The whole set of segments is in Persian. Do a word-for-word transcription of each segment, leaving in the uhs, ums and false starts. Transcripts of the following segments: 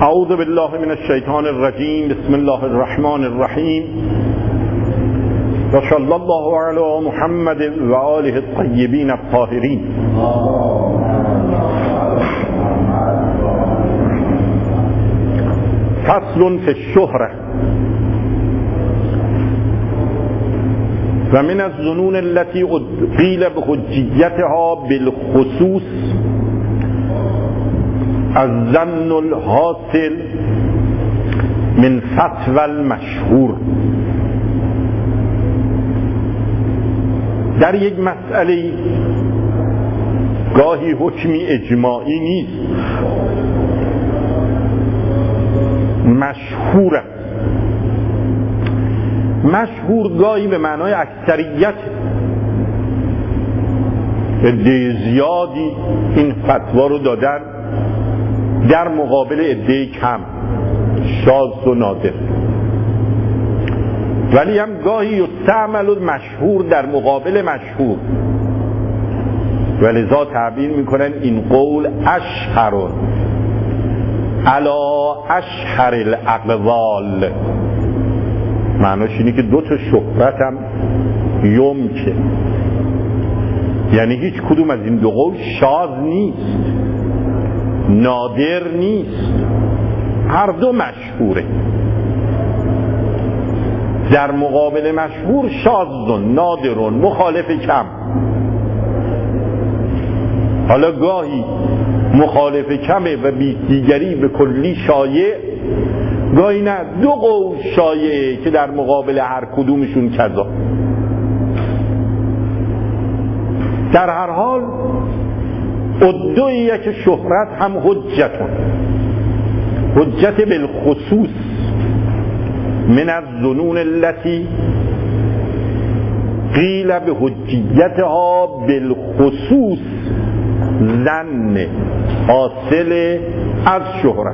اعوذ بالله من الشیطان الرجیم. بسم الله الرحمن الرحیم. و صلی الله علی محمد و آله الطیبین الطاهرین. فصل فی الشهرة. و من الظنون التي قیل بحجیتها بالخصوص الظن الحاصل من فتوى المشهور. در یک مسئله گاهی حکمی اجماعی نیست، مشهور است. مشهور گاهی به معنای اکثریت، عده زیادی این فتوا رو دادن در مقابل عده کم، شاذ و نادر. ولی هم گاهی یستعمل مشهور در مقابل مشهور، ولذا تعبیر میکنن این قول اشهر علا اشهر الاقوال. معناش اینه که دو تا شهرت هم یمکه، یعنی هیچ کدوم از این دو قول شاذ نیست، نادر نیست، هر دو مشهوره. در مقابل مشهور شاذ، نادر، مخالف کم. حالا گاهی مخالف کمه و بی دیگری به کلی شایع، گاهی نه، دو قول شایعه که در مقابل هر کدومشون کذا. در هر حال ادعی که شهرت هم حجتون، حجت بالخصوص من الظنون التي قیل به حجیتها بالخصوص ظن حاصل از شهرت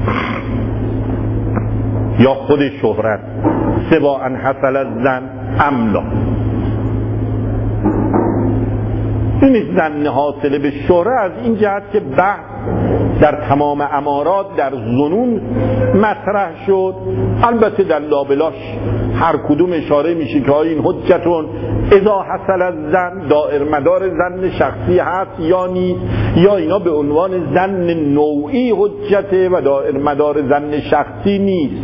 یا خود شهرت، سواء حصل از ظن املا. این ظن حاصل به شهرت از این جهت که بحث در تمام امارات در ظنون مطرح شد. البته در لابلاش هر کدوم اشاره میشه که این حجتون اذا حصل از ظن دائر مدار ظن شخصی هست یا نیست، یا اینا به عنوان ظن نوعی حجته و دائر مدار ظن شخصی نیست.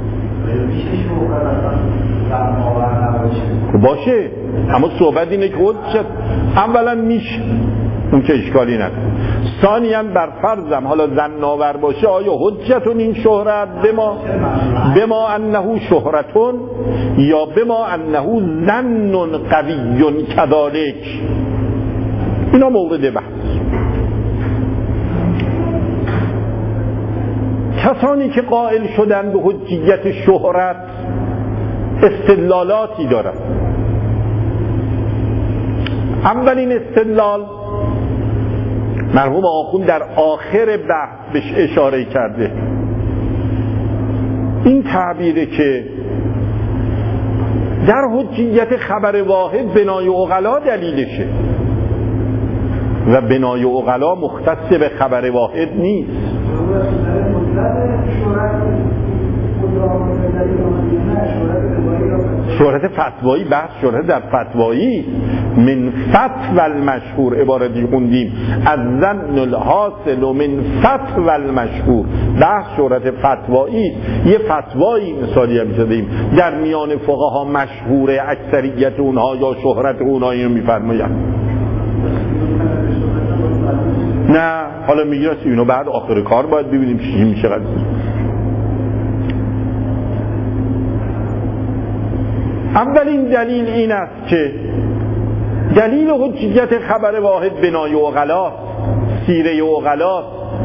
باشه، اما صحبت اینه که حجت اولا میشه، اون که اشکالی نداره. ثانیاً بر فرضم حالا ظن آور باشه، آیا حجتون این شهرت بما بما انه شهرتون یا بما انه ظن قوی کذالک، اینا مورد بحث. کسانی که قائل شدن به حجیت شهرت استدلالاتی دارن. اولین استدلال مرحوم آخوند در آخر بحث بهش اشاره کرده، این تعبیره که در حجیت خبر واحد بنای عقلا دلیلشه و بنای عقلا مختص به خبر واحد نیست. شهرت فتوایی، بحث شهرت در فتوایی من فتوى المشهور عبارتی خوندیم، از ظن الحاصل و من فتوى المشهور. بحث شهرت فتوایی، یه فتوایی مثالی هم زدیم در میان فقها مشهوره، اکثریت اونها یا شهرت اونها اینو میفرماید. نه حالا میگرسی اینو بعد آخر کار باید ببینیم چی میشه. اولین دلیل این است که دلیل حجیت خبر واحد بنای عقلا، سیره عقلا،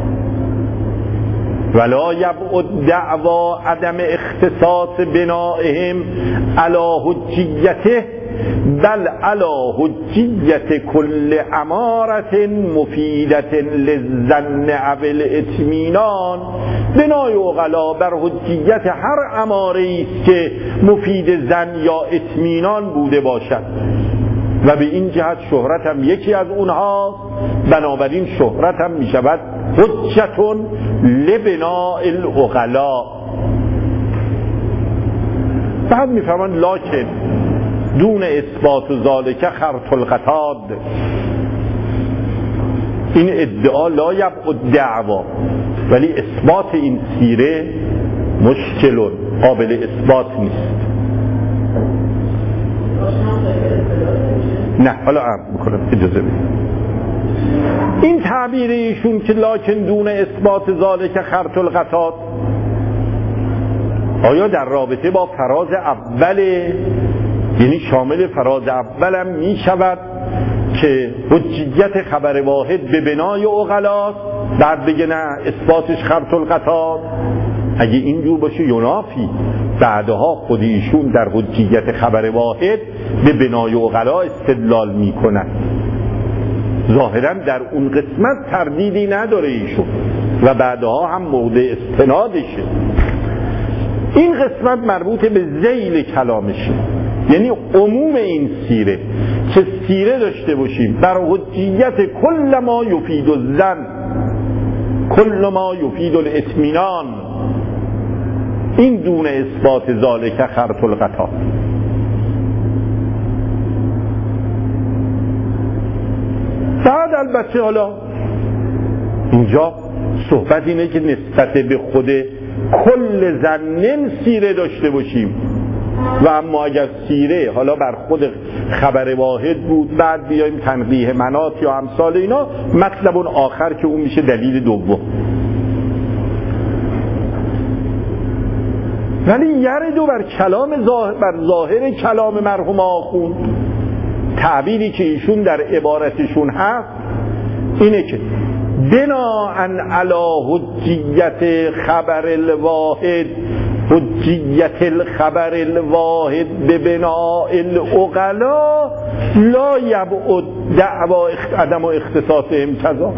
ولا یبعد دعوا عدم اختصاص بنائهم علی حجیته بل علی حجیت کل امارت مفیدت للظن او الاطمینان. بنای عقلا بر حجیت هر اماره است که مفید ظن یا اطمینان بوده باشد و به این جهت شهرت هم یکی از اونها، بنابراین شهرت هم می شود حجتون لبناء العقلاء. بعد میفهمن لکن دون اثبات و ذالک خرط القطاد، این ادعا لا یبقى دعوا، ولی اثبات این سیره مشکل و قابل اثبات نیست. نه حالا عرض میکنم، اجازه بدید. این تعبیر ایشون که لکن دون اثبات ذالک خرط القطاد، آیا در رابطه با فراز اوله، یعنی شامل فراز اولم می شود که حجیت خبر واحد به بنای عقلاست، بعد بگه نه اثباتش خرط القطاد؟ اگه اینجور باشه ینافی، بعدها خود ایشون در حجیت خبر واحد به بنای عقلا استدلال می کنند. ظاهرا در اون قسمت تردیدی نداره ایشون و بعدها هم موضع استنادشه. این قسمت مربوط به ذیل کلامشه، یعنی عموم این سیره که سیره داشته باشیم بر حجیت کل ما یفید الظن، کل ما یفید الاطمینان، این دون اثبات ذالک خرط القطاد. بعد البته حالا اینجا صحبت اینه که نسبت به خود کل ظنن سیره داشته باشیم و اما اگر سیره حالا بر خود خبر واحد بود، بعد بیایم تنقیح مناط یا امثال اینا، مطلب اون آخر که اون میشه دلیل دوم. ولی یردو بر کلام ظاهر، بر ظاهر کلام مرحوم آخوند، تعبیری که ایشون در عبارتشون هست اینه که بناءً علی حجیت خبر الواحد، حجیت الخبر الواحد به بناء العقلا لا یبعد دعوا عدم اختصاص امتضا.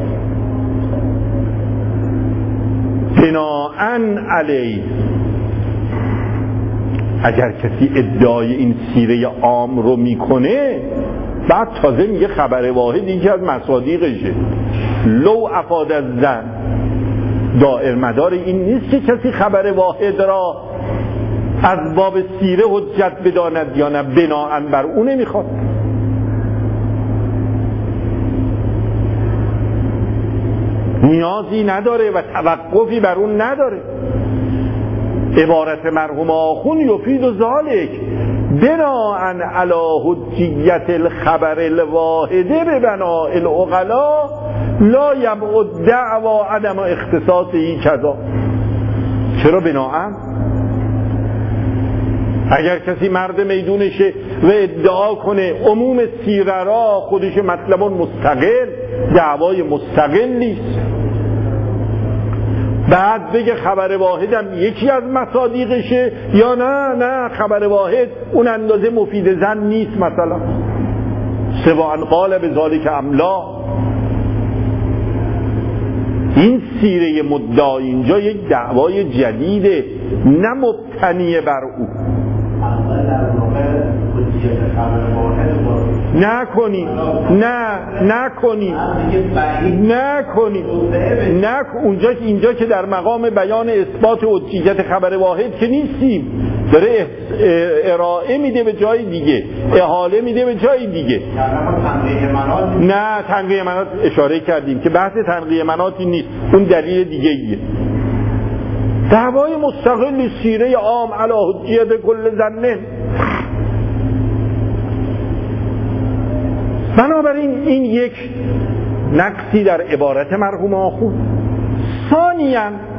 بناءً علی، اگر کسی ادعای این سیره عام رو میکنه، بعد تازه میگه خبر واحد یکی از مصادیقشه، لو افاد از زن، دائر مدار این نیست که کسی خبر واحد را از باب سیره حجت بداند یا نه، بناءً بر اون نمیخواد. نیازی نداره و توقفی بر اون نداره. عبارت مرحوم آخون یفید و ذالک بناءً علی حجیت الخبر الواحده به بناء العقلا لا یبعد دعوا عدم اختصاصی کذا. چرا بناءً؟ اگر کسی مرد میدونشه و ادعا کنه عموم سیره را خودش مطلب مستقل، دعوای مستقلیست، بعد بگه خبر واحدم یکی از مصادیقشه، یا نه نه خبر واحد اون اندازه مفید زن نیست، مثلا سواء قال به ذالک املا. این سیره مدعی اینجا یک دعوای جدیده، نه مبتنی بر او. نکنی نه نکنی نکنی نه اونجا اینجا که در مقام بیان اثبات حجیت خبر واحد که نیستیم، داره ارائه میده به جای دیگه، احاله میده به جای دیگه. نه تنقیح مناط اشاره کردیم که بحث تنقیح مناطی نیست، اون دلیل دیگه ایه. دعوای مستقل سیره عام علی حجیت کل ظنه. بنابراین این یک نقصی در عبارت مرحوم آخوند. ثانیاً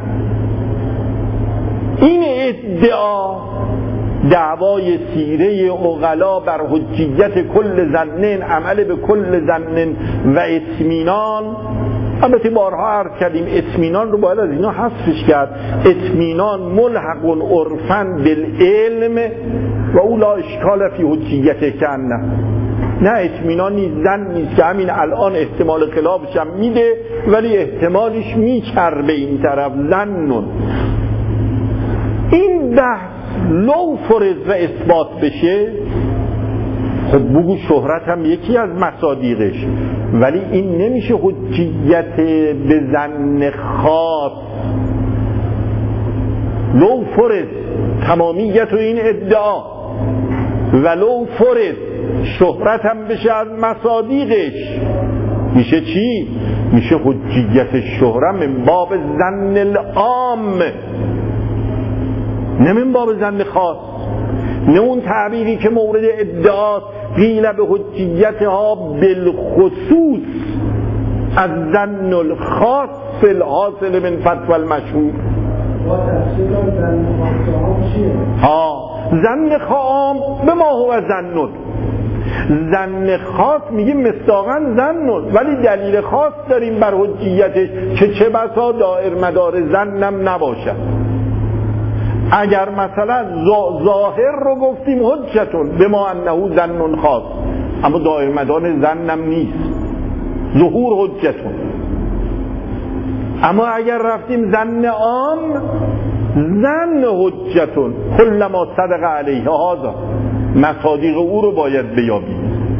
این ادعا، دعوای سیره عقلا بر حجیت کل ظنن، عمل به کل ظنن و اطمینان، البته بارها عرض کردیم اطمینان رو باید از اینا حذفش کرد. اطمینان ملحق عرفاً بالعلم و او لا اشکال فی حجیت کنه. نه اطمینان نیست، زن نیست که همین الان احتمال خلافش هم میده ولی احتمالش میکر به این طرف، زنون. این بحث لو فرض و اثبات بشه خب بگو شهرت هم یکی از مصادیقش، ولی این نمیشه حجیت به ظن خاص. لو فرض تمامیت و این ادعا ولو فرض شهرت هم بشه از مصادیقش، میشه چی؟ میشه حجیت شهرت من باب ظن العام، نه من باب ظن خاص. نه اون تعبیری که مورد ادعاست قیل به حجیتها بالخصوص از ظن الخاص الحاصل من فتوى المشهور. ها ظن خام به ما هو ظن، ظن خاص میگه مصداقاً ظن، ولی دلیل خاص داریم بر حجیتش که چه بسا دائر مدار ظنم نباشد. اگر مثلا ظاهر رو گفتیم حجتون به ما انه ظن خاص، اما دائر مدار ظنم نیست، ظهور حجتون. اما اگر رفتیم ظن عام، ظن حجتون کلما صدق علیه هذا، مصادیق او رو باید بیابیم.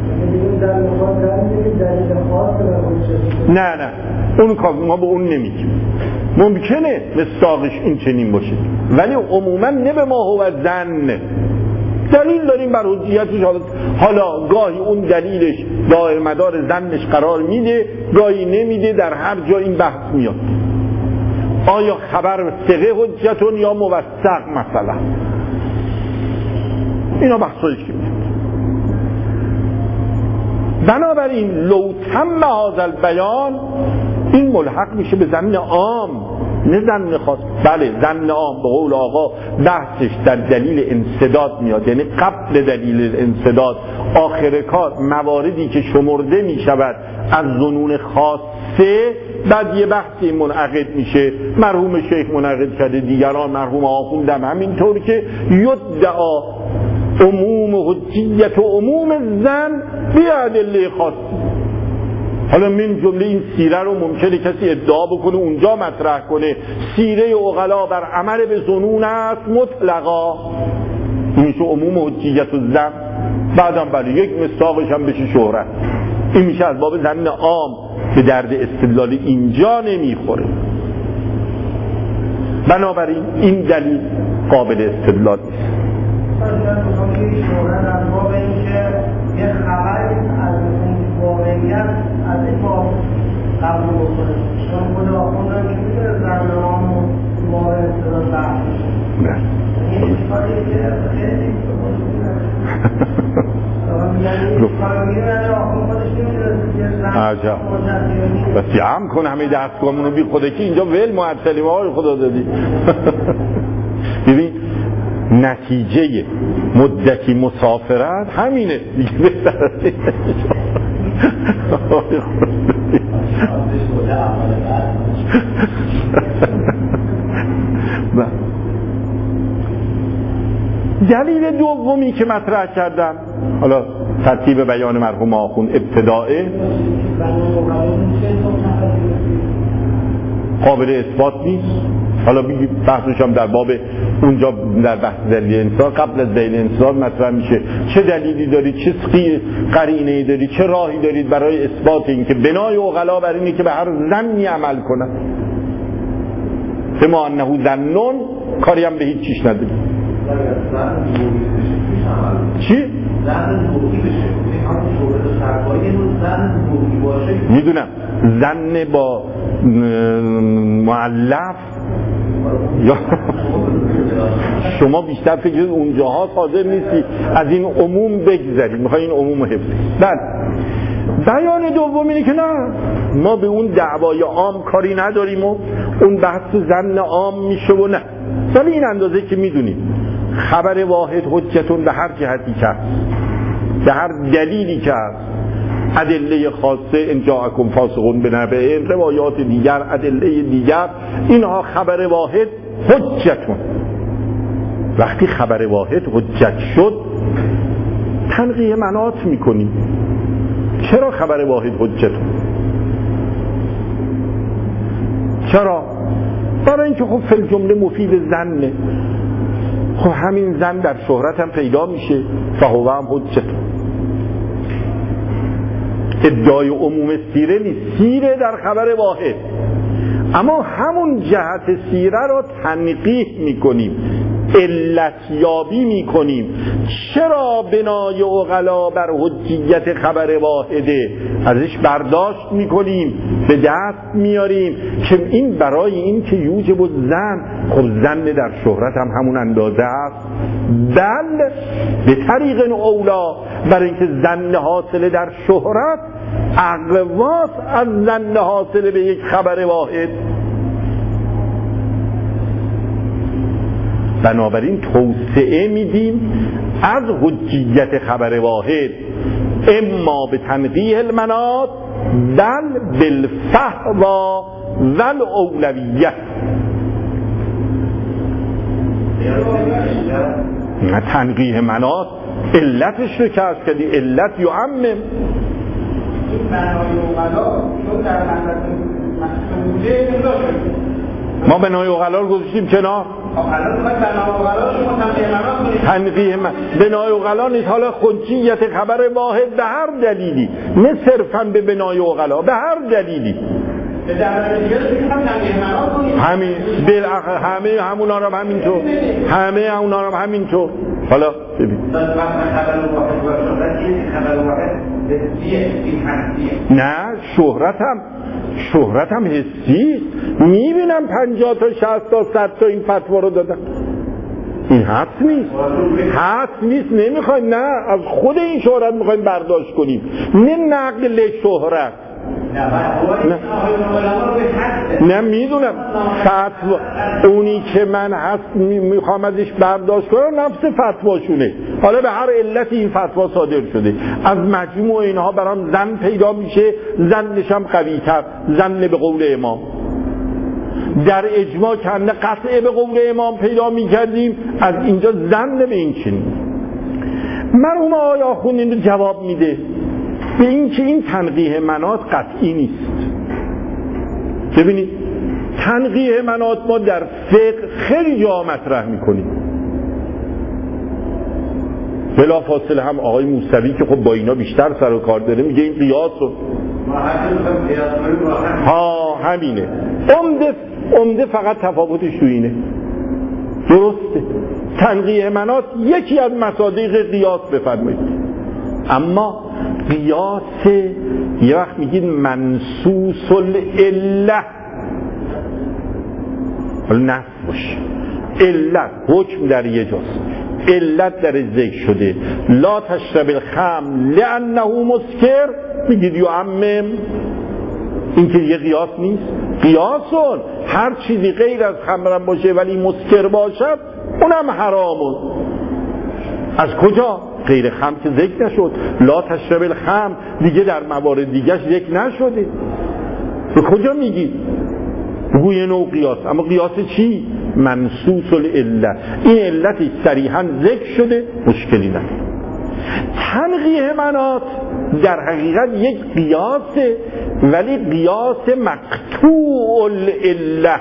نه نه اون کار ما به اون نمیگیم. ممکنه مصداقش این چنین باشه، ولی عموما نه به ما هو ظن. دلیل داریم بر حجیتش، حالا گاهی اون دلیلش دائر مدار ظنش قرار میده، گاهی نمیده، در هر جا این بحث میاد. آیا خبر ثقه حجتون یا موثق مثلا، اینا بحثایش که میاد. بنابراین لو تم هذا البیان، این ملحق میشه به ظن عام نه ظن خاص. بله ظن عام به قول آقا بحثش در دلیل انسداد میاد، یعنی قبل دلیل انسداد آخر کار مواردی که شمرده میشود از ظنون خاصه، بعد یه بحثی منعقد میشه. مرحوم شیخ منعقد کرده، دیگران مرحوم آخوندم همینطور که یدعا عموم حجیت و عموم ظن بیادله خاصی. حالا من جمله این سیره رو ممکنه کسی ادعا بکنه اونجا مطرح کنه سیره عقلا بر عمل به ظنون است مطلقا، این میشه عموم حجیت و ظن. بعدم بله یک مصداقش هم بشه شهرت، این میشه از باب ظن عام، به درد استدلال اینجا نمیخوره. بنابراین این دلیل قابل استدلال نیست. یه خبری از اون واقعیت از این باب قبول بکنه، چون خود آخوندن که میگه زنان و واقع استداد بحث نه این اشکالی که خیلی عجب بس هم کن همه دستگاهمونو بی خوده که اینجا ول معطلیم های خدا دادی. ببین نتیجه مدتی مسافرت همینه دیگه، بهتر است دلیل دومی که مطرح کردم، حالا ترتیب بیان مرحوم آخوند ابتدائه قابل اثبات نیست. حالا بگیم بحثش هم در باب اونجا در بحث دلیل انصار قبل از دلیل انصار مطرح میشه. چه دلیلی دارید، چه قرینه‌ای دارید، چه راهی دارید برای اثبات این که بنای عقلا بر اینه که به هر ظنی عمل کنن، به ما انه ظنون کاری هم به هیچ چیش ندارید. چی؟ میدونم ظن با معلف یا شما بیشتر فکر اونجاها حاضر نیستی از این عموم بگذارید، میخوای این عموم رو حفظ. بعد بیان دوم اینه که نه ما به اون دعوای عام کاری نداریم و اون بحث ظن عام میشه و نه، ولی این اندازه که میدونیم خبر واحد حجتون به هر جهتی که به هر دلیلی که ادله خاصه ان جاءکم فاسقون بنبأ، روایات دیگر ادله دیگر، اینها خبر واحد حجتون. وقتی خبر واحد حجت شد تنقیه مناط میکنیم. چرا خبر واحد حجتون؟ چرا؟ برای اینکه خب فی الجمله مفید ظنه، خب همین ظن در شهرت هم پیدا میشه، فهو هم حجتون. ادعای عموم سیره نیست، سیره در خبر واحد، اما همون جهت سیره را تنقیح میکنیم، علتیابی میکنیم. چرا بنای عقلا بر حجیت خبر واحده؟ ازش برداشت میکنیم، به دست میاریم که این برای این که یوجب الظن، خب ظن در شهرت هم همون اندازه است، بل به طریق اولا، برای اینکه ظن حاصله در شهرت اقواس از ظن حاصله به یک خبر واحد. بنابراین توسعه میدیم از حجیت خبر واحد، اما به تنقیح المناط بل بالفحوا ول اولویت. نه تنقیح مناط علتش رو کشف کردی، علت یعمم. این معنای اوغلا چون در محصوله نمیداشت، ما بنای اوغلا رو گذاشتیم کنار. تنقیح من بنای اوغلا نیست، حالا حجیت خبر واحد به هر دلیلی، نه صرفا به بنای اوغلا، به هر دلیلی همین بالاخره همه همونا رو همینطور، همه همونا رو همینطور. حالا ببین نه شهرت هم شهرت هم حسی است. میبینم پنجاه تا شصت تا صد تا این فتوا رو دادن، این حس نیست، حس نیست. نمیخوایم، نه از خود این شهرت میخوایم برداشت کنیم، نه نقل شهرت. نه نه میدونم فتوا اونی که من هست میخوام ازش برداشت کنم نفس فتواشونه. حالا به هر علتی این فتوا صادر شده، از مجموع اینها برام ظن پیدا میشه، ظنش هم قوی تر، ظن به قول امام. در اجماع کنده قطعه به قول امام پیدا میکردیم، از اینجا ظن به این چنین. مرحوم آقای آخوند این رو جواب میده به این که این تنقیح مناط قطعی نیست. ببینید تنقیح مناط ما در فقه خیلی جا مطرح میکنیم، بلا فاصله هم آقای موسوی که خب با اینا بیشتر سر و کار داره میگه این قیاس رو ها همینه. عمده عمده فقط تفاوتش تو اینه، درسته تنقیح مناط یکی از مصادیق قیاس بفرمایید، اما قیاس یه وقت میگید منصوص العله، نص باشه، علت حکم در یه جاست، علت در ذکر شده، لا تشرب الخمر لانه مسکر، میگید یعمم. این که یه قیاس نیست، قیاسون هر چیزی غیر از خمر باشه ولی مسکر باشد اونم حرامون. از کجا؟ غیر خمر که ذکر نشد، لا تشرب الخمر دیگه در موارد دیگه ذکر نشده، به کجا میگی؟ بگوی نوع قیاس، اما قیاس چی؟ منصوص العله، این علتی صریحا ذکر شده، مشکلی نداره. تنقیح مناط در حقیقت یک قیاسه، ولی قیاس مقطوع العله.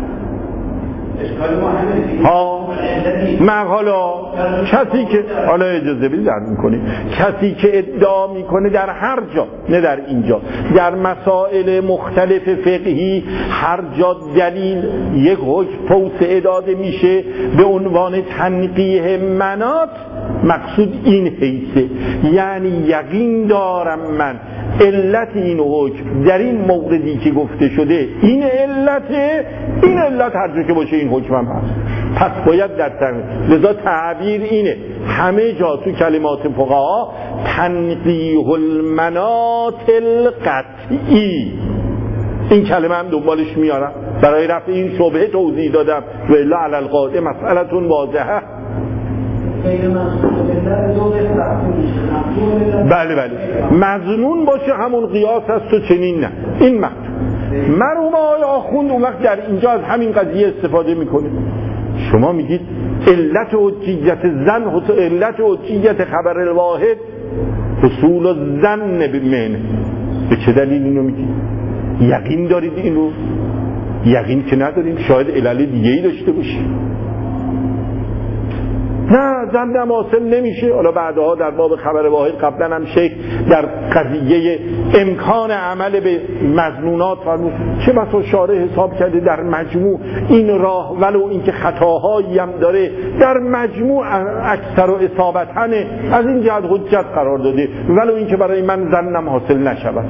ها من حالا کسی که حالا اجازه بدید درد میکنه، کسی که ادعا میکنه در هر جا، نه در اینجا، در مسائل مختلف فقهی هر جا دلیل یک حکم توسعه داده میشه به عنوان تنقیح مناط، مقصود این حیثه، یعنی یقین دارم من علت این حکم در این موردی که گفته شده این علته، این علت هر جا که باشه این حکم هم هست، پس باید در تنقیح. لذا تعبیر اینه همه جا تو کلمات فقها تنقیح المناط القطعی، این کلمه هم دنبالش میارم برای رفع این شبهه توضیح دادم و الا علی القاعده مسئلتون واضحه. بله بله مظنون باشه همون قیاس هست و چنین نه، این مقصود. مرحوم آقای آخوند اون وقت در اینجا از همین قضیه استفاده میکنه. شما میگید علت حجیت زن، علت حجیت خبر الواحد حصول و زن بمنه، به چه دلیل اینو میگید؟ یقین دارید اینو؟ یقین که نداریم، شاید علل دیگه ای داشته باشید. نه زن حاصل نمیشه. حالا بعدها در باب خبر واحد قبلا هم شیخ در قضیه امکان عمل به مظنونات فرمود چه بسا شارع حساب کرده در مجموع این راه ولو اینکه خطاهایی هم داره در مجموع اکثر و اصابتنه از این جهت حجت قرار داده ولو اینکه برای من زنم حاصل نشود.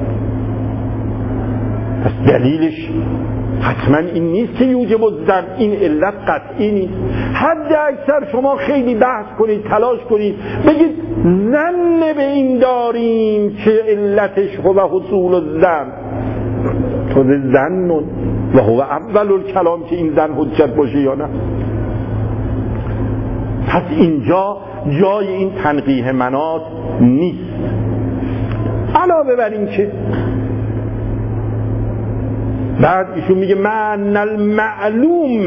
پس دلیلش حتما این نیست که یوجب الزن، این علت قطعی نیست. حد اکثر شما خیلی بحث کنید تلاش کنید بگید زن به این داریم که علتش هو حصول الزن تو زن و هو اول الکلام که این زن حجت باشه یا نه. پس اینجا جای این تنقیح مناط نیست. علاوه بر این که بعد ایشون میگه من المعلوم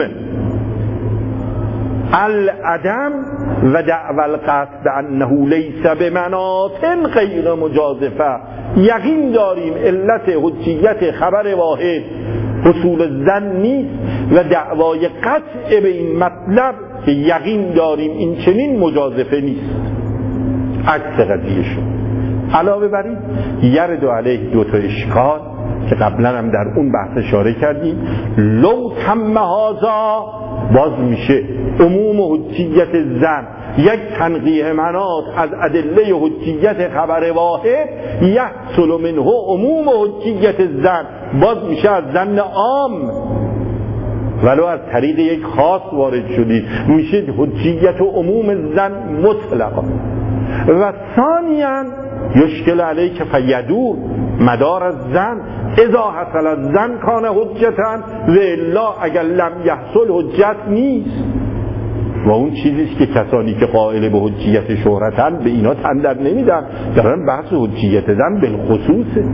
العدم و دعوى القصد انه لیس بمناط غیر مجازفه. یقین داریم علت حجیت خبر واحد حصول الظن نیست و دعوای قطع به این مطلب که یقین داریم این چنین مجازفه نیست. عکس قضیه شد. علاوه بر این یرد علیه دو تا اشکال که قبلا هم در اون بحث اشاره کردیم. لو تم هذا باز میشه عموم حجیت زن یک تنقیح مناط از ادله حجیت خبر واحد یحصل منه عموم حجیت زن باز میشه از زن عام ولو از طریق یک خاص وارد شدید میشه حجیت و عموم زن مطلقا. و ثانیاً یشکل علیک فیدور مدار از زن اذا حصل از زن کان حجتن و الا اگر لم یحصل حجت نیست. و اون چیزیست که کسانی که قائل به حجیت شهرتن به اینا تندر نمیدن، دارن بحث حجیت زن بالخصوصه.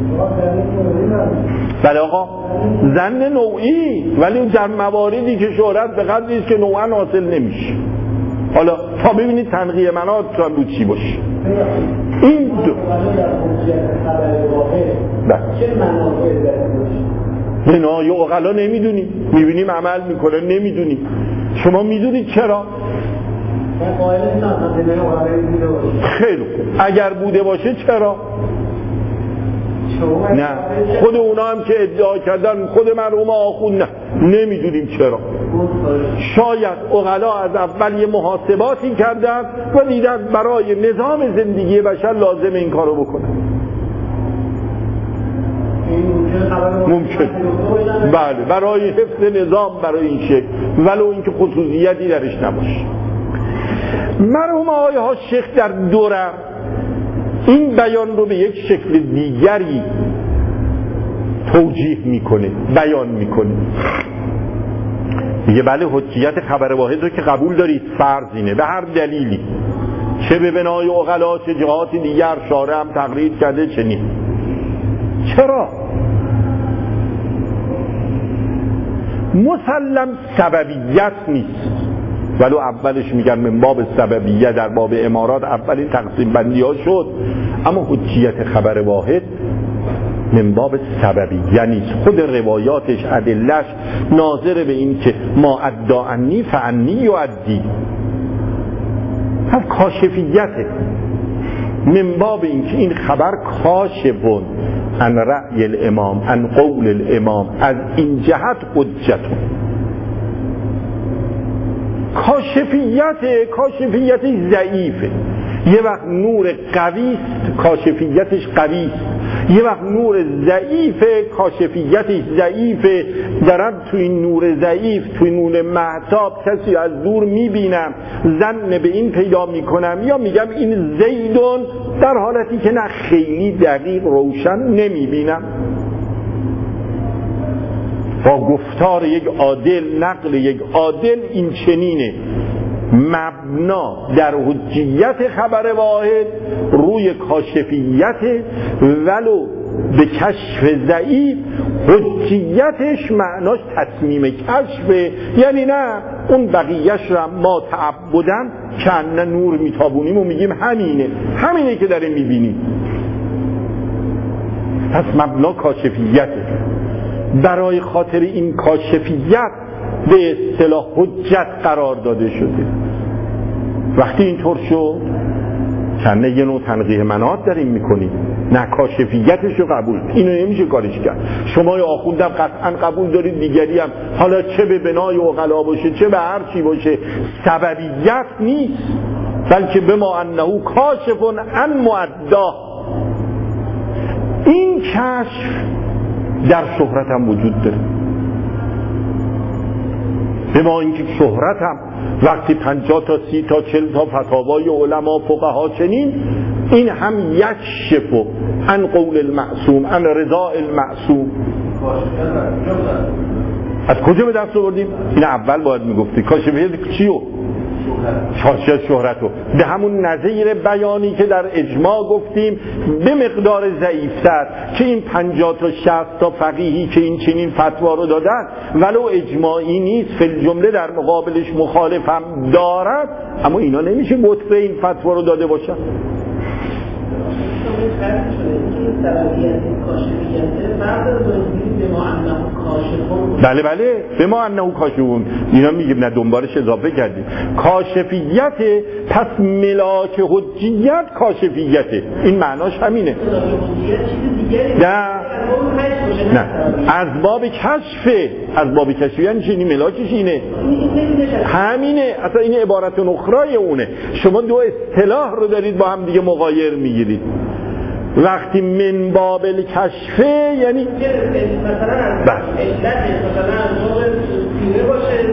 بله آقا زن نوعی ولی در مواردی که شهرت به قدری است که نوعا حاصل نمیشه. حالا تا ببینید تنقیح مناط تو رو چی باشه. این دو چه مناطقی داره؟ نه یا عقلا نمیدونیم، میبینیم عمل میکنه نمیدونیم. شما میدونید چرا؟ خیلی خوب. اگر بوده باشه چرا؟ نه خود اونا هم که ادعا کردن خود مرحوم آخوند نه نمیدونیم چرا. شاید عقلا از اول یه محاسباتی کردن و دیدن برای نظام زندگی بشر لازم این کارو بکنن. ممکن بله برای حفظ نظام برای این شکل ولو اینکه خصوصیتی درش نباشه. مرحوم آقای ها شیخ در دورم این بیان رو به یک شکل دیگری توجیه میکنه بیان میکنه. میگه بله حجیت خبر واحد رو که قبول دارید فرض اینه به هر دلیلی چه به بنای عقلا چه جهات دیگر شارع هم تقریر کرده چه نیست. چرا؟ مسلم سببیت نیست ولو اولش میگن من باب سببیه در باب امارات اولین تقسیم بندی ها شد، اما حجیت خبر واحد من باب سببیه نیست. خود روایاتش ادلش ناظر به این که ما ادعانی فعنی و ادی هم کاشفیته من باب این که این خبر کاشفون عن رأی الامام عن قول الامام از این جهت حجت. کاشفیت کاشفیتش ضعیفه. یه وقت نور قویست کاشفیتش قویست، یه وقت نور ضعیفه کاشفیتش ضعیفه. دارم تو این نور ضعیف تو این نور مهتاب کسی از دور میبینم ظن به این پیدا میکنم یا میگم این زیدون در حالتی که نه خیلی دقیق روشن نمیبینم. با گفتار یک عادل نقل یک عادل این چنینه. مبنا در حجیت خبر واحد روی کاشفیت ولو به کشف ضعیف حجیتش معناش تصمیم کشفه، یعنی نه اون بقیهش را ما تعبدن که نور میتابونیم و میگیم همینه همینه که داره میبینیم. پس مبنا کاشفیته. برای خاطر این کاشفیت به اصطلاح حجت قرار داده شده وقتی اینطور شد کنه یه نوع تنقیح مناط داریم میکنیم، نه کاشفیتش رو قبول، اینو نمیشه کارش کرد. شما یا آخوندم قطعا قبول دارید، دیگری هم، حالا چه به بنای عقلا باشه چه به هر چی باشه، سببیت نیست، بلکه بما انه کاشف عن معدا. این کشف در شهرت هم وجود داره، بما اینکه شهرت هم وقتی پنجاه تا سی تا چل تا فتاوای علما فقها چنین، این هم یکشف عن قول المعصوم عن رضا المعصوم. از کجا به دست آوردیم؟ این اول باید میگفتی کاشفیت چیو؟ کاشف شهرتو، به همون نظیر بیانی که در اجماع گفتیم به مقدار ضعیفتر که این پنجاه تا شصت تا فقیهی که این چنین فتوا رو دادن ولو اجماعی نیست، فی الجمله در مقابلش مخالف هم دارد، اما اینا نمیشه مطبع این فتوا رو داده باشن. بله بله به ما انه کاشفون، اینا میگیم نه دنبالش اضافه کردیم کاشفیت، پس ملاک حجیت کاشفیته، این معناش همینه. نه نه از باب کشفه، از باب کشف یعنی چی؟ ملاکش اینه، همینه، اصلا این عبارت اخرای اونه. شما دو اصطلاح رو دارید با هم دیگه مغایر میگیرید. وقتی من باب الکشفه یعنی مثلا علت مثلا سینه باشه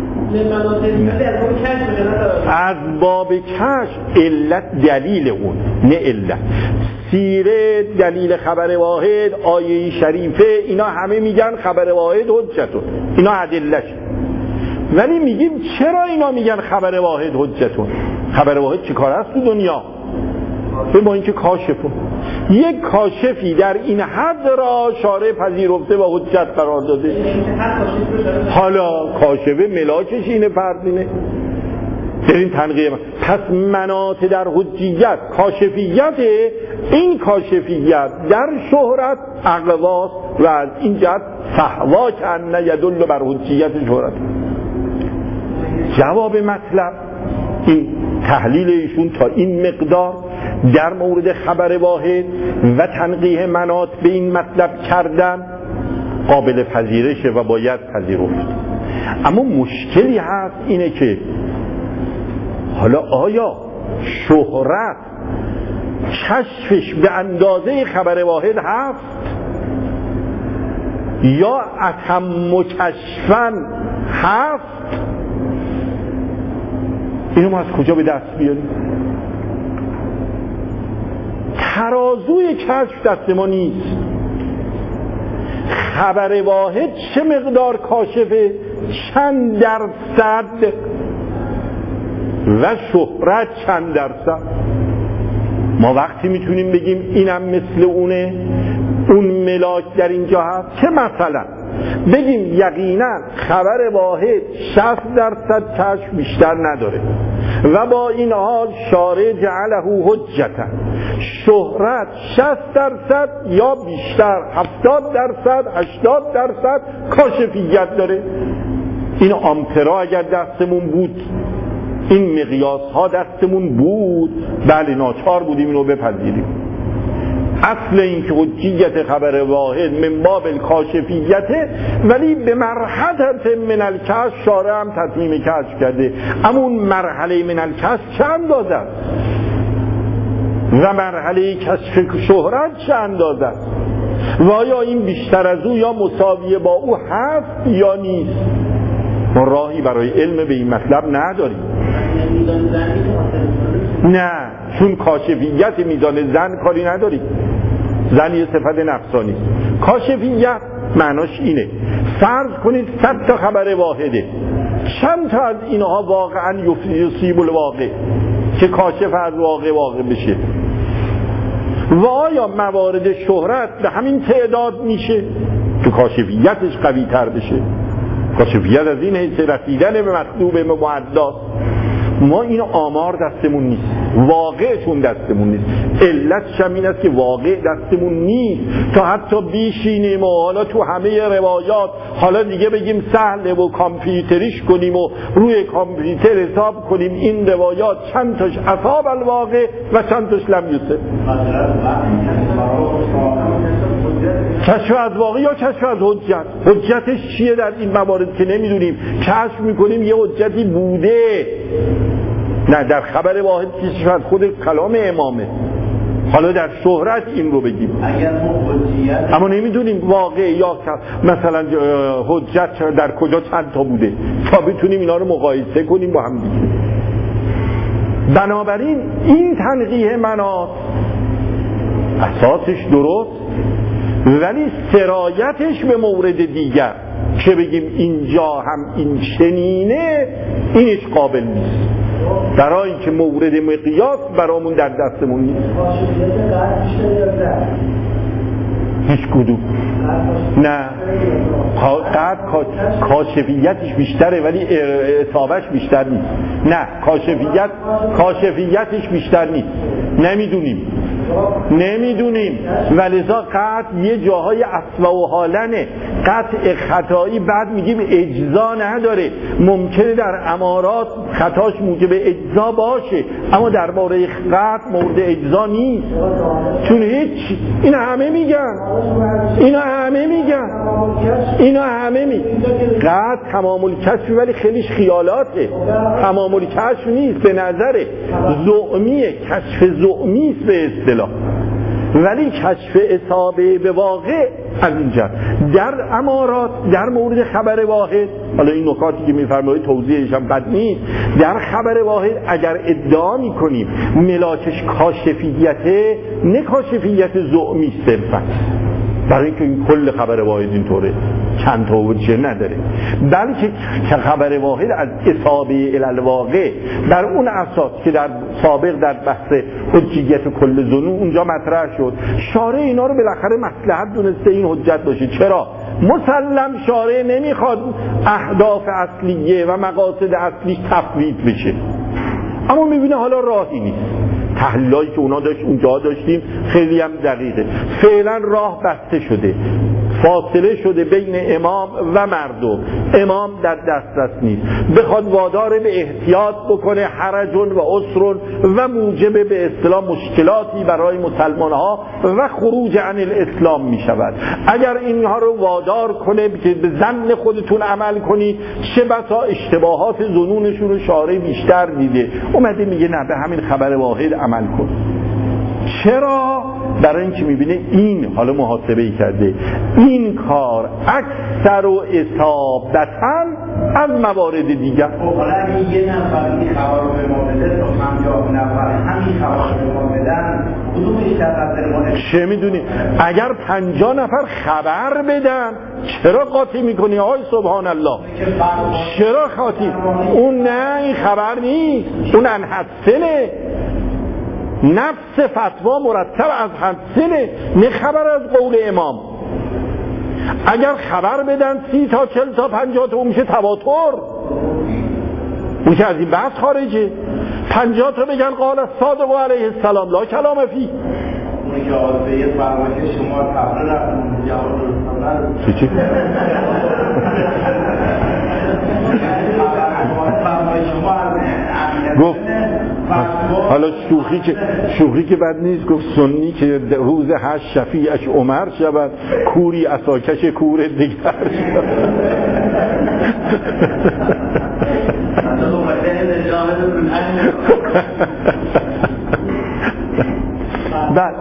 از باب کشف علت دلیل اون، نه علت. سیره دلیل خبر واحد، آیه شریفه، اینا همه میگن خبر واحد حجتون، اینا ادله‌ش. ولی میگیم چرا اینا میگن خبر واحد حجتون؟ خبر واحد چی کار است تو دنیا؟ با اینکه کاشفه، یک کاشفی در این حد را شارع پذیرفته و حجت قرار داده. حالا کاشفه ملاکش اینه، فردینه در این تنقیه. پس مناط در حجیت کاشفیت، این کاشفیت در شهرت اقواست و از این جهت فهوا کأن یدل بر حجیت شهرت. جواب مطلب این تحلیل ایشون تا این مقدار در مورد خبر واحد و تنقیح مناط به این مطلب کردن قابل پذیرشه و باید پذیرفت. اما مشکلی هست اینه که حالا آیا شهرت کشفش به اندازه خبر واحد هست یا اتم کشفن هست؟ اینو ما از کجا به دست بیاریم؟ ترازوی کشف دست ما نیست. خبر واحد چه مقدار کاشفه، چند درصد، و شهرت چند درصد. ما وقتی میتونیم بگیم اینم مثل اونه، اون ملاک در اینجا هست، که مثلا بگیم یقینا خبر واحد شصت درصد کشف بیشتر نداره و با این حال شارع جعله حجتا، شهرت شصت درصد یا بیشتر، هفتاد درصد، هشتاد درصد کاشفیت داره. این آمپرا اگر دستمون بود، این مقیاس ها دستمون بود، بله ناچار بودیم اینو بپذیریم. اصل این که حجیت خبر واحد من باب الکاشفیته، ولی به مرحله من الکشف شارع هم تطمیم کشف کرده. اما اون مرحله من الکشف چه اندازه است و مرحله کشف شهرت چه اندازه است و آیا این بیشتر از او یا مساویه با او هست یا نیست؟ ما راهی برای علم به این مطلب نداریم. نه، چون کاشفیت میزان زن کاری نداریم. زن یه صفت نفسانی. کاشفیت معناش اینه، فرض کنید صد تا خبر واحده، چند تا از اینها واقعا یصیب الواقع که کاشف از واقع واقع بشه و آیا موارد شهرت به همین تعداد میشه که کاشفیتش قوی تر بشه؟ کاشفیت از این حیث رسیدن به مطلوب معدات. ما این آمار دستمون نیست. واقعشون دستمون نیست. علتش هم این است که واقع دستمون نیست تا حتی بیشینیم و حالا تو همه روایات حالا دیگه بگیم سهله و کامپیوتریش کنیم و روی کامپیوتر حساب کنیم این روایات چند تاش اصاب الواقع و چند تاش لم یوسف. کشف از واقع یا کشف از حجت. حجتش چیه در این موارد که نمیدونیم، کشف میکنیم یه حجتی بوده. نه، در خبر واحد کشف از خود کلام امامه. حالا در شهرت این رو بگیم اما نمیدونیم واقع یا مثلا حجت در کجا چند تا بوده تا بتونیم اینا رو مقایسه کنیم با هم دیگه. بنابراین این تنقیح مناط اساسش درست ولی سرایتش به مورد دیگر که بگیم اینجا هم این چنینه اینش قابل نیست، برای اینکه مورد مقیاس برامون در دستمون نیست. هیچ کدوم نه، قد کاشفیتش بیشتره ولی اصابش بیشتر نیست. نه، کاشفیت کاشفیتش بیشتر نیست. نمیدونیم نمیدونیم ولذا قطع یه جاهای اصوه و حالنه، قطع خطایی بعد میگیم اجزا نداره. ممکنه در امارات خطاش موجب اجزا باشه اما درباره قطع مورد اجزا نیست، چون هیچ. اینا همه میگن اینا همه میگن اینا همه میگن قطع تمام الکشف ولی خیلیش خیالاته، تمام الکشف نیست. به نظر زعمیه، کشف زعمی است به اصطلاح، ولی کشف اصابه به واقع از اینجا در امارات در مورد خبر واحد. حالا این نکاتی که میفرمایید توضیحش هم بد نیست. در خبر واحد اگر ادعا میکنیم ملاکش کاشفیته، نه کاشفیت زعمی صرفا، برای اینکه این کل خبر واحد اینطوره چند تا وجه نداره، بلکه خبر واحد از اصابه الالواقع بر اون اساس که در سابق در بحث حجیت کل ظنون اونجا مطرح شد. شارع اینا رو بالاخره مصلحت دونسته این حجت باشه. چرا؟ مسلم شارع نمیخواد اهداف اصلیه و مقاصد اصلی تفویض بشه، اما میبینه حالا راهی نیست. تحلیلایی که اونا داشت اونجا داشتیم خیلی هم دقیقه. فعلا راه بسته شده، فاصله شده بین امام و مردم، امام در دسترس نیست، بخواد وادار به احتیاط بکنه حرجون و عسرون و موجب به اصطلاح مشکلاتی برای مسلمان ها و خروج عن الاسلام می شود. اگر اینها رو وادار کنه که به ظن خودتون عمل کنید، چه بسا اشتباهات ظنونشون رو شارع بیشتر دیده، اومده میگه نه به همین خبر واحد عمل کن. چرا؟ برای اینکه میبینه این حالا محاسبه کرده این کار اکثر و اصابتاً از موارد دیگر. حالا اگه یه نفر این خبر رو به ما بده تا پنجاه نفر همین خبر رو به ما بدن کدومش در ما؟ چه میدونی اگر پنجاه نفر خبر بدن چرا قاطی میکنی آقای سبحان الله؟ چرا قاطی؟ اون نه، این خبر نیست، اون انحسنه. نفس فتوا مرتب از حدسنه، نه خبر از قول امام. اگر خبر بدن سی تا چل تا پنجاه تا میشه تواتر، میشه از این بحث خارجه. پنجاه تا بگن قال صادق علیه السلام لا کلام فی. اون که آزه یه فرمایش شما تبره رفتون جواب چی چی؟ گفت حالا شوخی که شوخی که بد نیست، گفت سنی که روز هشت شفیعش عمر شود، کوری عصاکش کور دیگر شود. بعد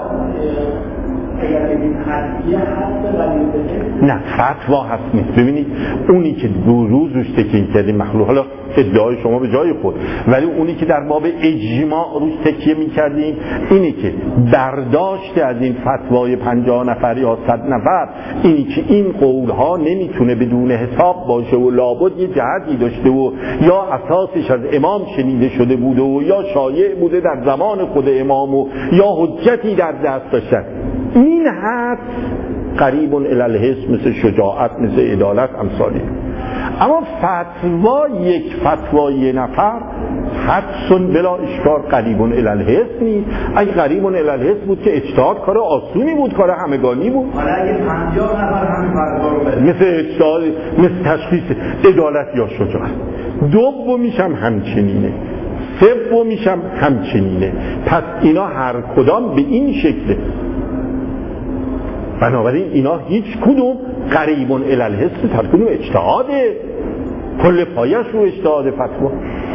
نه فتوا هست نیست. ببینید اونی که دو روز روش تکیه کردیم مخلوق، حالا ادعای شما به جای خود، ولی اونی که در باب اجماع روش تکیه میکردیم اینی که برداشت از این فتوای پنجاه نفر یا صد نفر اینی که این قولها نمیتونه بدون حساب باشه و لابد یه جهتی داشته و یا اساسش از امام شنیده شده بوده و یا شایع بوده در زمان خود امام و یا حجتی در دست داشتن. این حد قریب الی الحس، مثل شجاعت، مثل عدالت، امثالی. اما فتوا یک فتوای یه نفر حدسون بلا اشکار قریبون الالحس نیست. اگه قریبون الالحس بود که اجتهاد کار آسونی بود، کار همگانی بود. حالا اگه پنجاه نفر همین فتوا رو بده مثل اجتهاد، مثل تشخیص عدالت یا شجاعت. دومیش هم همچنینه، سومیش هم همچنینه. پس اینا هر کدام به این شکله. بنابراین اینا هیچ کدوم قریبون الالحس نیست، هر کدوم اجتهاده، کل پایش رو اجتهاد فتوا.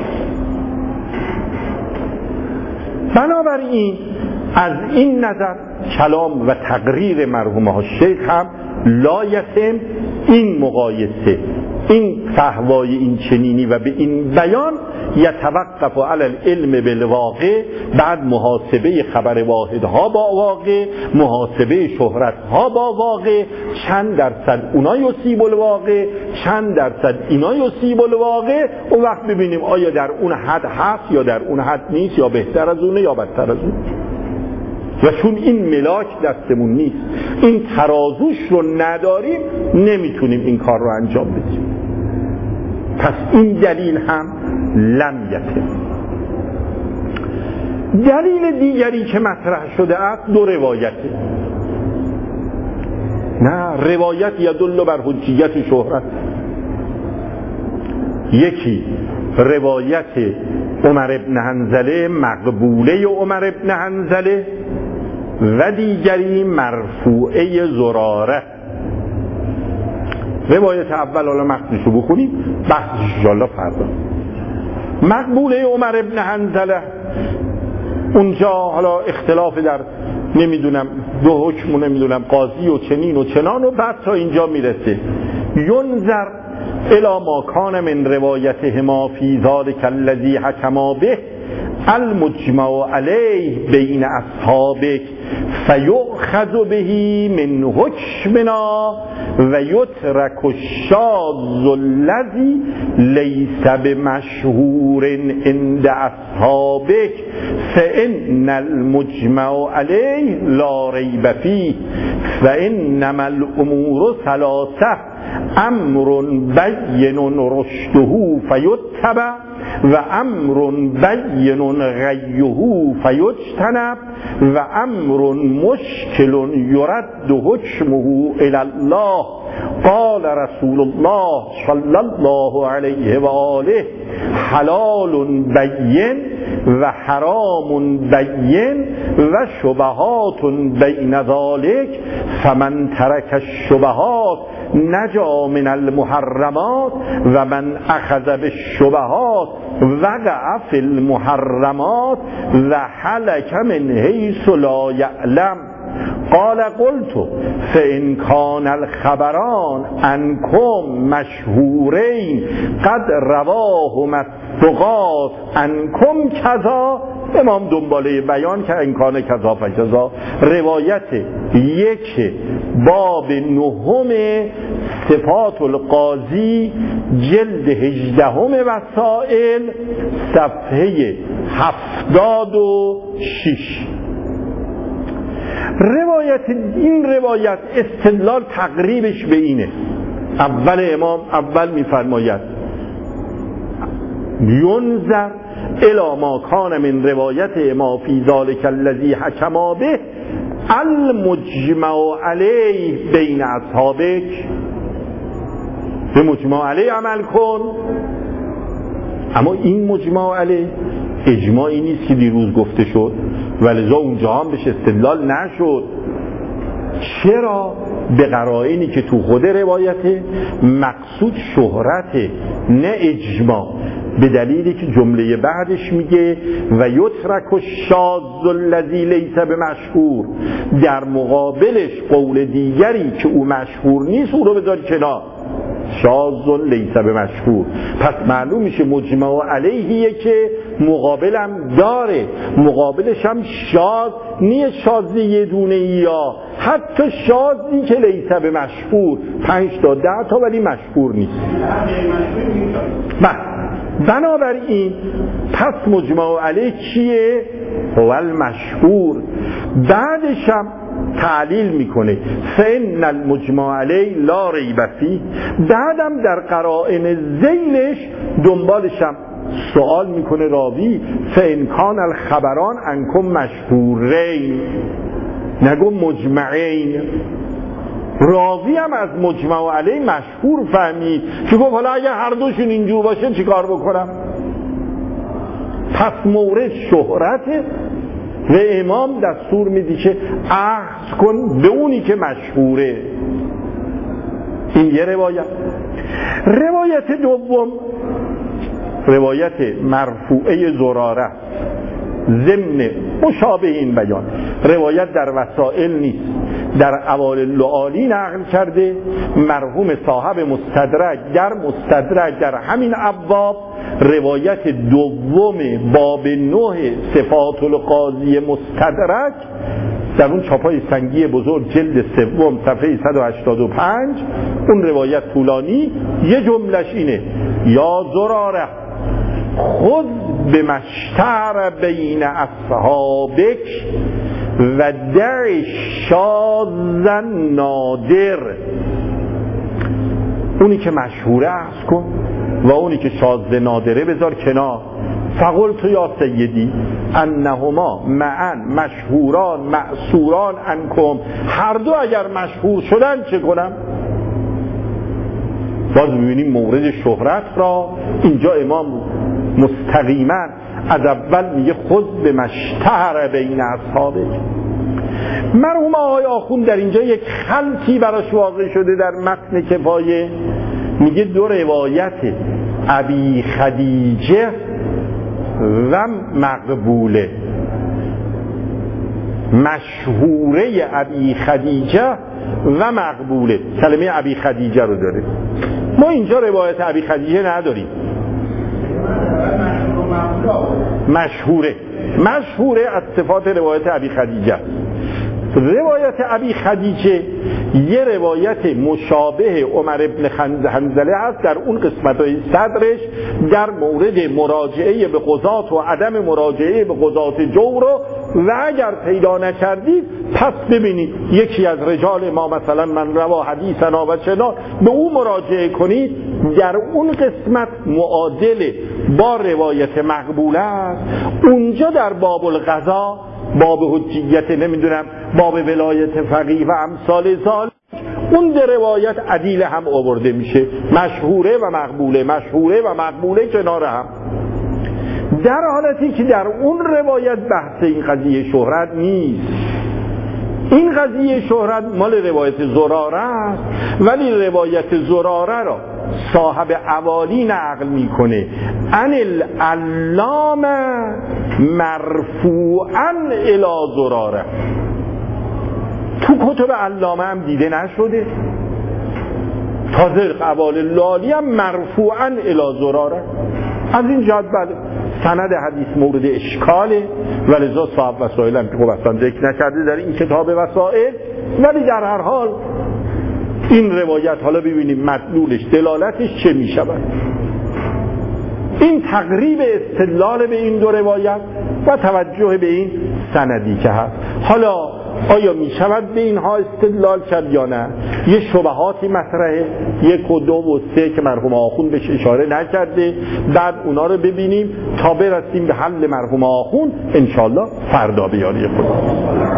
بنابراین از این نظر کلام و تقریر مرحوم ها شیخ هم لایتم این مقایسه، این فحوای این چنینی و به این بیان یتوقف علی العلم بالواقع، بعد محاسبه خبر واحدها با واقع، محاسبه شهرتها با واقع، چند درصد اونا یصیب الواقع، چند درصد اینا یصیب الواقع. اون وقت ببینیم آیا در اون حد هست یا در اون حد نیست، یا بهتر از اونه یا بدتر از اون. و چون این ملاک دستمون نیست، این ترازوش رو نداریم، نمیتونیم این کار رو انجام بدیم. پس این دلیل هم لم یته. دلیل دیگری که مطرح شده است دو روایته. نه، روایت یدل بر حجیت شهرت. یکی روایت عمر ابن حنظله مقبوله عمر ابن حنظله و دیگری مرفوعه زراره. روایت اول حالا مختصرشو بخونیم، بحثش انشاءالله فردا. مقبوله عمر ابن حنظله، اونجا حالا اختلاف در نمیدونم دو حکم و نمیدونم قاضی و چنین و چنان و بعد تا اینجا میرسه. ینظر الی ما کان من روایتهما فی ذلک الذی حکما به المجمع علیه بین اصحابک فیؤخذ به من حکمنا و یترک الشاذ الذی لیس بمشهور عند اصحابک فان المجمع علیه لا ریب فیه فانما الامور ثلاثه امر بین رشده فیتبع و امر بین غیه فیجتنب و امر مشکل یرد حکمه الی الله. قال رسول الله صلی الله علیه و آله حلال بین و حرام بین و شبهات بین ذلک فمن ترک الشبهات نجا من المحرمات و من اخذ بالشبهات وقع فی المحرمات و حلک من حیث لا یعلم. قال قلت فإن كان الخبران عنكم مشهورين قد رواهما الثقات عنكم كذا. امام دنباله بیان که این کان کذا فکذا. روایت یک باب نهم صفات القاضی جلد هجدهم وسائل صفحه هفتاد و شش. روایت این روایت استدلال تقریبش به اینه. اول امام اول میفرماید ینظر الی ما کان من روایت ما فی ذلک الذی حکما به المجمع علیه بین اصحابک. به مجمع علیه عمل کن. اما این مجمع علیه اجماعی نیست که دیروز گفته شد و لذا اونجا هم بهش استدلال نشد. چرا؟ به قرائنی که تو خود روایته مقصود شهرته نه اجماع، به دلیلی که جمله بعدش میگه و یترک الشاذ الذی لیس بمشهور، در مقابلش قول دیگری که او مشهور نیست او رو بذار کنار، شاذ لیس بمشهور. پس معلوم میشه مجمع علیهیه که مقابلم داره، مقابلش هم شاذ نیه، شاذی یه دونه یا حتی شاذی که لیس بمشهور، پنج تا ده تا ولی مشهور نیست. بنابراین پس مجمع علیه چیه؟ هو المشهور. بعدش هم تعلیل میکنه فإن المجمع علیه لا ریب فیه، بعدم در قرائن ذیلش دنبالشم سوال میکنه راوی فإن کان الخبران عنکم مشهورین، نگو مجمعین. راوی هم از مجمع علیه مشهور فهمید که گفت حالا اگر هر دوشون اینجور باشه چی کار بکنم؟ پس مورد شهرته و امام دستور میدی که اخذ کن به اونی که مشهوره. این یه روایت. روایت دوم روایت مرفوعه زراره ضمن مشابه این بیان، روایت در وسائل نیست، در اوائل اللعالی نقل کرده، مرحوم صاحب مستدرک در مستدرک در همین ابواب روایت دوم باب نه صفات القاضی مستدرک در اون چاپای سنگی بزرگ جلد سوم صفحه صد و هشتاد و پنج، اون روایت طولانی، یه جملش اینه یا زراره خذ بمشتر بین اصحابک و در شاذ نادر، اونی که مشهوره اخذ کن و اونی که شاذ نادره بذار کنار. فقلت یا سیدی انهما معا مشهوران معصوران انکم، هر دو اگر مشهور شدن چه کنم؟ باز میبینیم مورد شهرت را اینجا امام مستقیما از اول میگه خود به مشتهر بین اصحابه. مرحوم آقای آخوند در اینجا یک خلطی براش واقع شده در متن کفایه، میگه دو روایت ابی خدیجه و مقبوله، مشهوره ابی خدیجه و مقبوله، کلمه ابی خدیجه رو داره. ما اینجا روایت ابی خدیجه نداریم. مشهوره مشهوره از صفات روایت ابی خدیجه. روایت ابی خدیجه یه روایت مشابه عمر ابن حنظله هست در اون قسمت‌های صدرش در مورد مراجعه به قضات و عدم مراجعه به قضات جور، و اگر پیدا نکردید پس ببینید یکی از رجال ما مثلا من روا حدیثنا و چنا به او مراجعه کنید، در اون قسمت معادل با روایت مقبوله است. اونجا در باب القضا، باب حجیت، نمیدونم باب ولایت فقیه و امثال ذالک، اون در روایت عدیل هم آورده میشه، مشهوره و مقبوله، مشهوره و مقبوله کنار هم، در حالتی که در اون روایت بحث این قضیه شهرت نیست. این قضیه شهرت مال روایت زراره است، ولی روایت زراره را صاحب اوالی نقل میکنه ان العلامه مرفوعا الی زراره. تو کتب علامه هم دیده نشده، تازه اوالی لالی هم مرفوعا الی زراره. از این جهت بله سند حدیث مورد اشکاله، ولذا صاحب وسائل هم که خب اصلا ذکر نکرده در این کتاب وسائل، ولی در هر حال این روایت حالا ببینیم مدلولش دلالتش چه می شود. این تقریب استدلال به این دو روایت و توجه به این سندی که هست. حالا آیا می شود به اینها استدلال کرد یا نه؟ یه شبهاتی مطرحه، یک و دو و سه که مرحوم آخوند بهش اشاره نکرده، بعد اونا رو ببینیم تا برسیم به حل مرحوم آخوند انشالله فردا بیاری خدا.